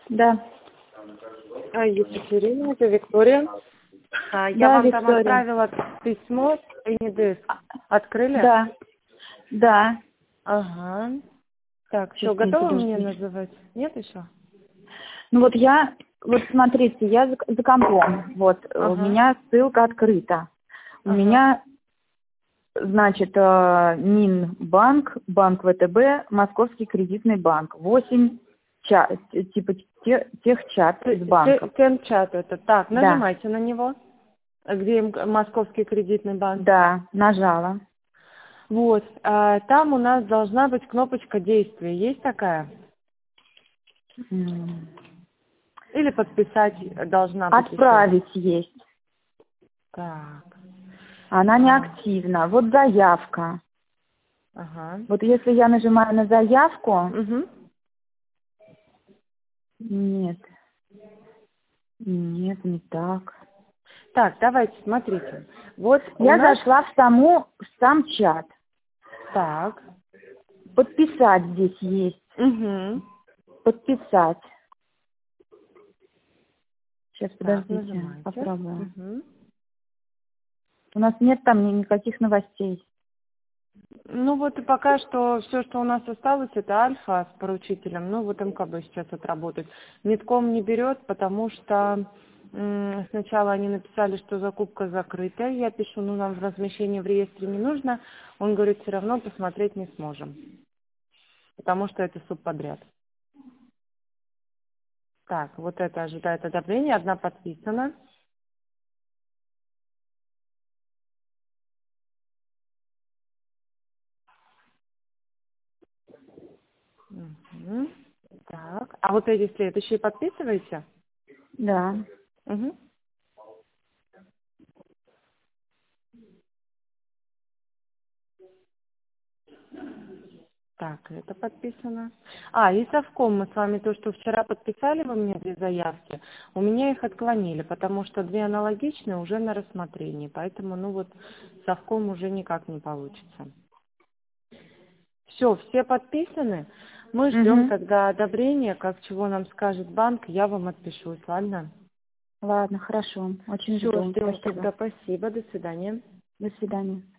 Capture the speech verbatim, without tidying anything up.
Да. А, Екатерина, это Виктория. А, я Да, вам Виктория. там отправила письмо с Энидес. Открыли? Да. Да. Ага. Так, что, Сейчас, готовы подожди. мне называть? Нет еще? Ну вот я, вот смотрите, я за, за компом. Вот, у Ага. меня ссылка открыта. У Ага. меня, значит, э, Минбанк, Банк ВТБ, Московский кредитный банк. Восемь ча- типа те- тех чат из банков. Темчат это. Так, Да. нажимайте на него. Где м- Московский кредитный банк. Да, нажала. Вот. А, там у нас должна быть кнопочка действия. Есть такая? М. Или подписать должна быть еще? Отправить есть. Так. Она не А, активна. Вот заявка. ага. Вот если я нажимаю на заявку, Угу. нет, нет, не так. Так, давайте, смотрите. Вот у Я нас... зашла в саму, в сам чат. Так. Подписать здесь есть. Угу. Подписать. Сейчас, Так, подождите, нажимайте. попробую. Угу. У нас нет там ни- никаких новостей. Ну вот и пока что все, что у нас осталось, это альфа с поручителем. Ну вот МКБ сейчас отработать. Нитком не берет, потому что м, сначала они написали, что закупка закрыта. Я пишу, ну нам размещение в реестре не нужно. Он говорит, все равно посмотреть не сможем, потому что это субподряд. Так, вот это ожидает одобрения. Одна подписана. Мгм. Так, а вот эти следующие подписываете? Да. Угу. Так, это подписано. А, и совком мы с вами то, что вчера подписали вы мне две заявки, у меня их отклонили, потому что две аналогичные уже на рассмотрении, поэтому, ну вот, совком уже никак не получится. Все, все подписаны. Мы ждем Угу. тогда одобрения, как чего нам скажет банк, я вам отпишусь, ладно? Ладно, хорошо. Очень Все, жду. ждем Спасибо. тогда, спасибо, до свидания. До свидания.